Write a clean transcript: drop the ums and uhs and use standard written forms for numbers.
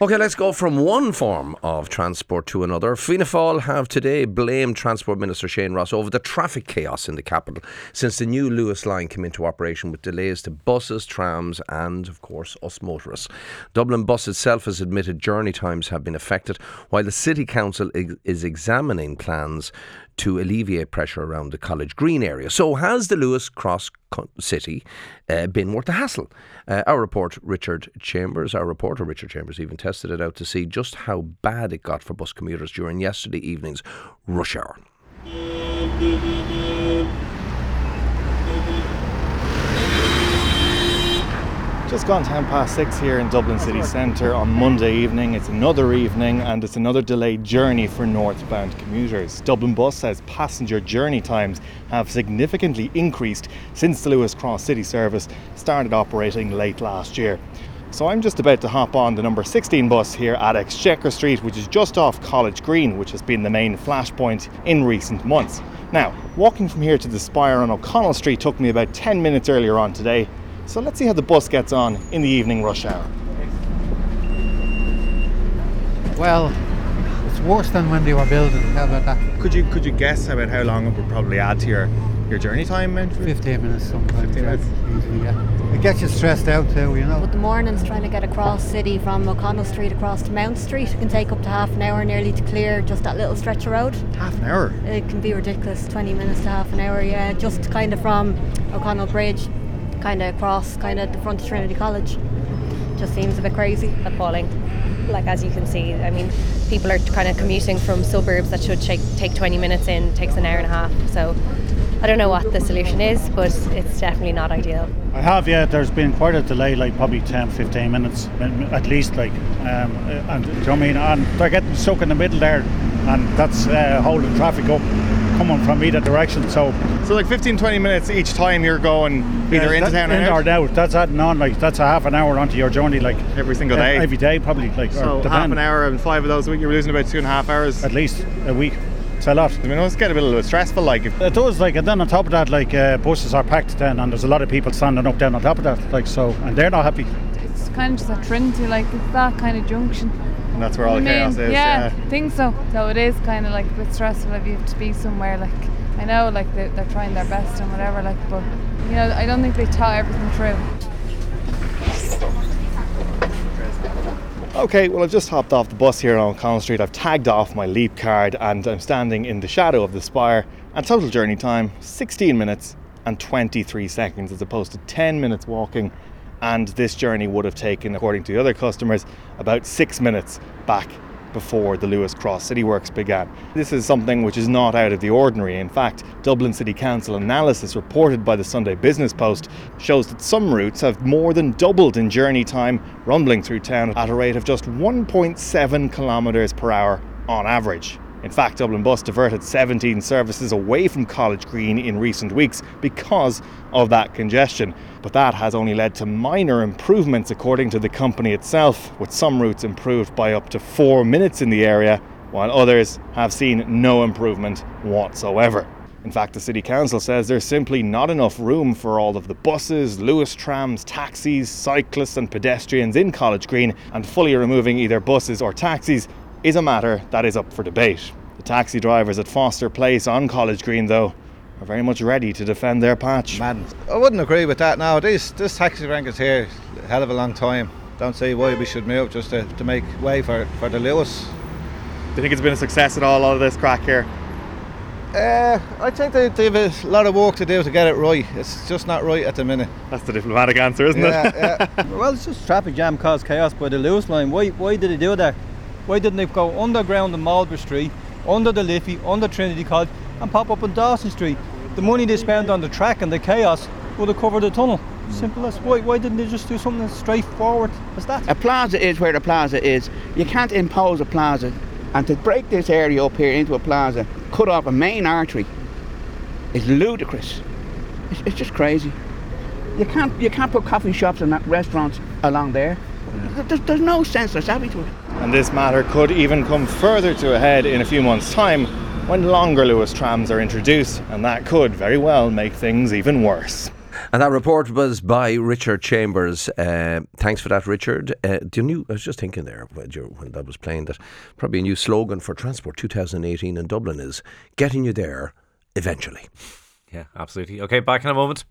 OK, let's go from one form of transport to another. Fianna Fáil have today blamed Transport Minister Shane Ross over the traffic chaos in the capital since the new Luas line came into operation, with delays to buses, trams and, of course, us motorists. Dublin Bus itself has admitted journey times have been affected, while the City Council is examining plans to alleviate pressure around the College Green area. So has the Luas Cross City been worth the hassle? Our reporter Richard Chambers even tested it out to see just how bad it got for bus commuters during yesterday evening's rush hour. Just gone 6:10 here in Dublin city centre on Monday evening. It's another evening and it's another delayed journey for northbound commuters. Dublin Bus says passenger journey times have significantly increased since the Luas Cross City service started operating late last year. So I'm just about to hop on the number 16 bus here at Exchequer Street, which is just off College Green, which has been the main flashpoint in recent months. Now, walking from here to the Spire on O'Connell Street took me about 10 minutes earlier on today. So let's see how the bus gets on in the evening rush hour. Well, it's worse than when they were building. How about that? Could you guess about how long it would probably add to your journey time? 15 minutes sometimes. 15 minutes? Easily, yeah. It gets you stressed out too, you know. But the mornings trying to get across city from O'Connell Street across to Mount Street, it can take up to half an hour nearly to clear just that little stretch of road. Half an hour? It can be ridiculous, 20 minutes to half an hour, yeah. Just kind of from O'Connell Bridge kind of across kind of the front of Trinity College. Just seems a bit crazy. Appalling. Like, as you can see, I mean, people are kind of commuting from suburbs that should take 20 minutes in, takes an hour and a half. So I don't know what the solution is, but it's definitely not ideal. I have, yeah. There's been quite a delay, like probably 10-15 minutes at least, like, and do you know what I mean? And they're getting stuck in the middle there, and that's holding traffic up coming from either direction. So like 15-20 minutes each time you're going either into town or out. That's adding on, like, that's a half an hour onto your journey, like every single day. Every day, probably, like. So half an hour and 5 of those a week, you're losing about 2.5 hours. At least a week. It's a lot. I mean, it must get a bit stressful, like. It does, like, and then on top of that, like, buses are packed then, and there's a lot of people standing up down on top of that, like, so, and they're not happy. It's kind of just a Trinity, like, it's that kind of junction. And that's where all the chaos is. Yeah, I think so. So it is kind of like a bit stressful if you have to be somewhere, like, I know, like, they're trying their best and whatever, like, but, you know, I don't think they thought everything through. Okay, well, I've just hopped off the bus here on O'Connell Street. I've tagged off my Leap card and I'm standing in the shadow of the Spire. And total journey time, 16 minutes and 23 seconds as opposed to 10 minutes walking. And this journey would have taken, according to the other customers, about 6 minutes back before the Luas Cross City works began. This is something which is not out of the ordinary. In fact, Dublin City Council analysis reported by the Sunday Business Post shows that some routes have more than doubled in journey time, rumbling through town at a rate of just 1.7 kilometres per hour on average. In fact, Dublin Bus diverted 17 services away from College Green in recent weeks because of that congestion. But that has only led to minor improvements according to the company itself, with some routes improved by up to 4 minutes in the area, while others have seen no improvement whatsoever. In fact, the City Council says there's simply not enough room for all of the buses, Luas trams, taxis, cyclists and pedestrians in College Green, and fully removing either buses or taxis is a matter that is up for debate. The taxi drivers at Foster Place on College Green, though, are very much ready to defend their patch. Madness. I wouldn't agree with that now. This taxi rank is here a hell of a long time. Don't see why we should move just to make way for the Luas. Do you think it's been a success at all of this crack here? I think they have a lot of work to do to get it right. It's just not right at the minute. That's the diplomatic answer, isn't it? Yeah. Well, it's just traffic jam caused chaos by the Luas line. Why did they do that? Why didn't they go underground on Marlborough Street, under the Liffey, under Trinity College and pop up on Dawson Street? The money they spent on the track and the chaos would have covered the tunnel. Simple as. Why didn't they just do something as straightforward as that? A plaza is where the plaza is. You can't impose a plaza, and to break this area up here into a plaza, cut off a main artery, is ludicrous. It's just crazy. You can't put coffee shops and restaurants along there. There's no sense or savvy to it. And this matter could even come further to a head in a few months' time when longer Luas trams are introduced, and that could very well make things even worse. And that report was by Richard Chambers. Thanks for that, Richard. I was just thinking there when that was playing that probably a new slogan for Transport 2018 in Dublin is getting you there eventually. Yeah, absolutely. Okay, back in a moment.